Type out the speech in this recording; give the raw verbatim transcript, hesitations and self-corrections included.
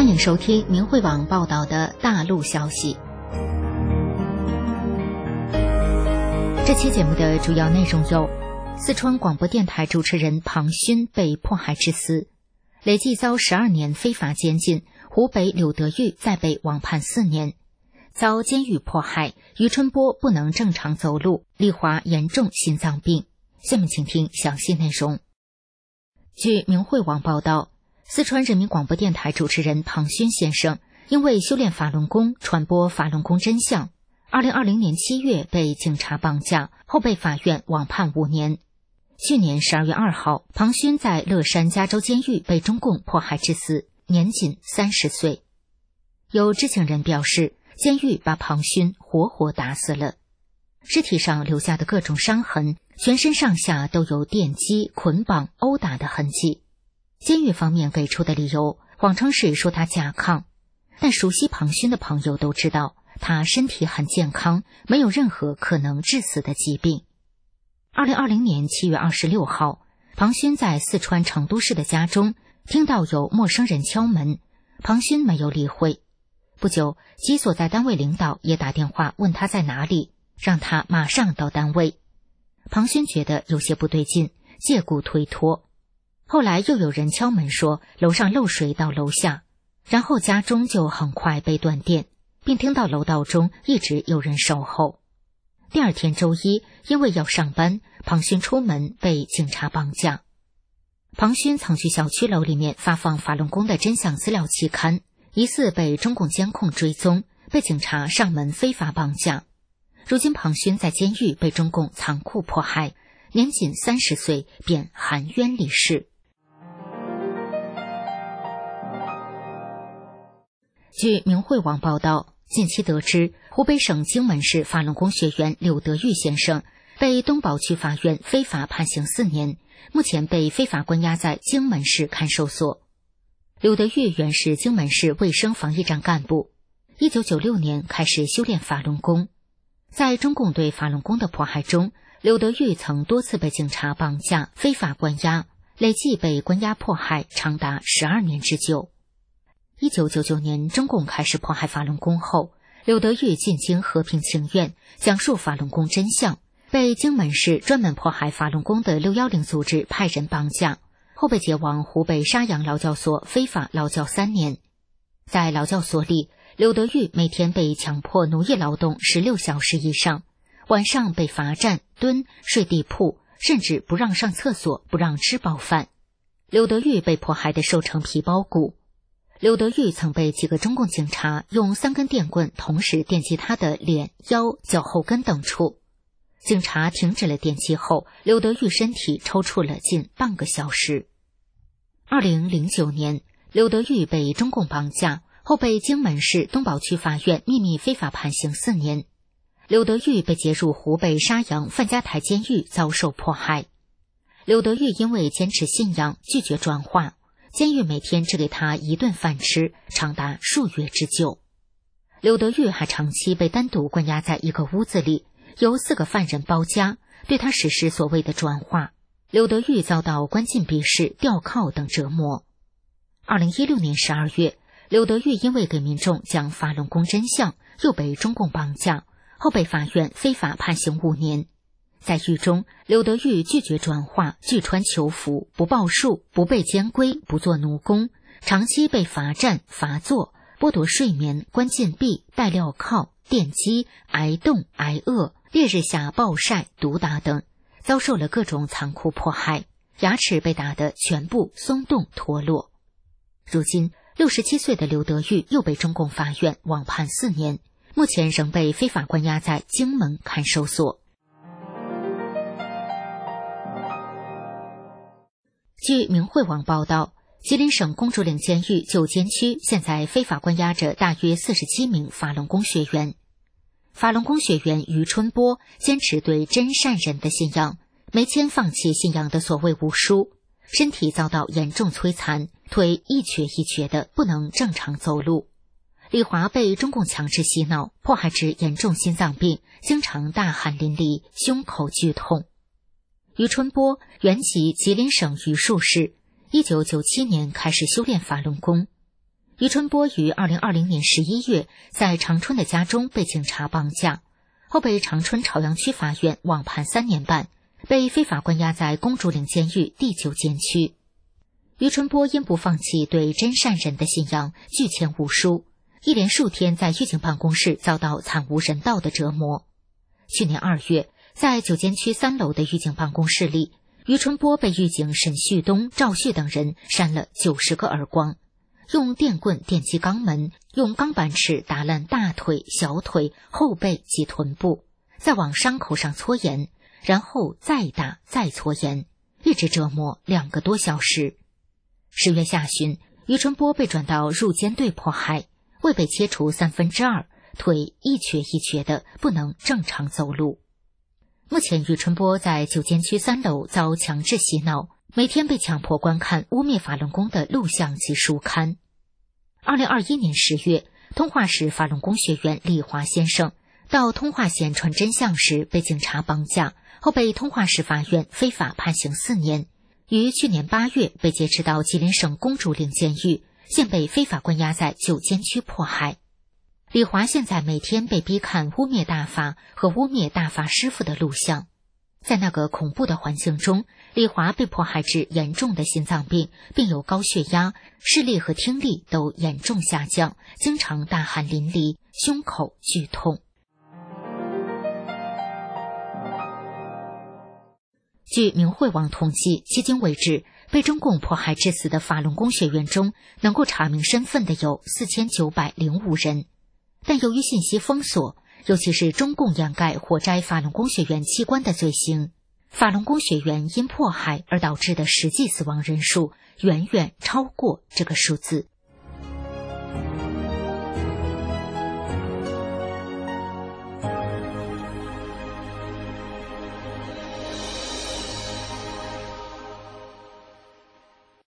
欢迎收听明慧网报道的大陆消息。这期节目的主要内容有：四川广播电台主持人庞勋被迫害致死，累计遭十二年非法监禁；湖北柳德玉再被网判四年，遭监狱迫害；于春波不能正常走路，丽华严重心脏病。下面请听详细内容。据明慧网报道，四川人民广播电台主持人庞勋先生因为修炼法轮功、传播法轮功真相，二零二零年七月被警察绑架，后被法院网判五年。去年十二月二号，庞勋在乐山加州监狱被中共迫害致死，年仅三十岁。有知情人表示，监狱把庞勋活活打死了，尸体上留下的各种伤痕，全身上下都有电击、捆绑、殴打的痕迹。监狱方面给出的理由谎称是说他甲亢，但熟悉庞勋的朋友都知道，他身体很健康，没有任何可能致死的疾病。二零二零年七月二十六号，庞勋在四川成都市的家中听到有陌生人敲门，庞勋没有理会。不久，其所在单位领导也打电话问他在哪里，让他马上到单位。庞勋觉得有些不对劲，借故推脱。后来又有人敲门说楼上漏水到楼下，然后家中就很快被断电，并听到楼道中一直有人守候。第二天周一，因为要上班，庞勋出门被警察绑架。庞勋曾去小区楼里面发放法轮功的真相资料期刊，疑似被中共监控追踪，被警察上门非法绑架。如今庞勋在监狱被中共残酷迫害，年仅三十岁便含冤离世。据明慧网报道，近期得知，湖北省荆门市法轮功学员柳德玉先生被东宝区法院非法判刑四年，目前被非法关押在荆门市看守所。柳德玉原是荆门市卫生防疫站干部，一九九六年开始修炼法轮功。在中共对法轮功的迫害中，柳德玉曾多次被警察绑架、非法关押，累计被关押迫害长达十二年之久。一九九九年，中共开始迫害法轮功后，柳德玉进京和平请愿，讲述法轮功真相，被荆门市专门迫害法轮功的六一零组织派人绑架，后被解往湖北沙洋劳教所非法劳教三年。在劳教所里，柳德玉每天被强迫奴役劳动十六小时以上，晚上被罚站、蹲、睡地铺，甚至不让上厕所，不让吃饱饭。柳德玉被迫害的瘦成皮包骨。柳德玉曾被几个中共警察用三根电棍同时电击他的脸、腰、脚后跟等处。警察停止了电击后，柳德玉身体抽搐了近半个小时。二零零九年，柳德玉被中共绑架后，被荆门市东宝区法院秘密非法判刑四年。柳德玉被接入湖北沙洋范家台监狱，遭受迫害。柳德玉因为坚持信仰，拒绝转化，监狱每天只给他一顿饭吃，长达数月之久。柳德玉还长期被单独关押在一个屋子里，由四个犯人包夹，对他实施所谓的转化。柳德玉遭到关禁闭室、吊铐等折磨。二零一六年十二月，柳德玉因为给民众讲法轮功真相，又被中共绑架，后被法院非法判刑五年。在狱中，柳德玉拒绝转化，拒穿囚服，不报数，不被监规，不做奴工，长期被罚站、罚坐，剥夺睡眠，关禁闭，戴镣铐，电击，挨冻、挨饿，烈日下暴晒、毒打等，遭受了各种残酷迫害，牙齿被打得全部松动脱落。如今六十七岁的柳德玉又被中共法院网判四年，目前仍被非法关押在荆门看守所。据明慧网报道，吉林省公主岭监狱旧监区现在非法关押着大约四十七名法轮功学员。法轮功学员于春波坚持对真善人的信仰，没签放弃信仰的所谓无书，身体遭到严重摧残，腿一瘸一瘸的，不能正常走路。李华被中共强制洗脑，迫害致严重心脏病，经常大汗淋漓，胸口剧痛。于春波原籍吉林省榆树市，一九九七年开始修炼法轮功。 于春波于二零二零年十一月在长春的家中被警察绑架，后被长春朝阳区法院网判三年半，被非法关押在公主岭监狱第九监区。于春波因不放弃对真善忍的信仰，拒签无书，一连数天在狱警办公室遭到惨无人道的折磨。去年二月，在九监区三楼的狱警办公室里，于春波被狱警沈旭东、赵旭等人扇了九十个耳光，用电棍电击肛门，用钢板尺打烂大腿、小腿、后背及臀部，再往伤口上搓盐，然后再打再搓盐，一直折磨两个多小时。十月下旬，于春波被转到入监队迫害，胃被切除三分之二，腿一瘸一瘸的，不能正常走路。目前于春波在九监区三楼遭强制洗脑，每天被强迫观看污蔑法轮功的录像及书刊。二零二一年十月，通化市法轮功学员李华先生到通化县传真相时被警察绑架，后被通化市法院非法判刑四年，于去年八月被劫持到吉林省公主岭监狱，现被非法关押在九监区迫害。李华现在每天被逼看污蔑大法和污蔑大法师父的录像。在那个恐怖的环境中，李华被迫害致严重的心脏病，并有高血压，视力和听力都严重下降，经常大汗淋漓，胸口剧痛。据明慧网统计，迄今为止，被中共迫害致死的法轮功学员中，能够查明身份的有四千九百零五人。但由于信息封锁，尤其是中共掩盖活摘法轮功学员器官的罪行，法轮功学员因迫害而导致的实际死亡人数远远超过这个数字。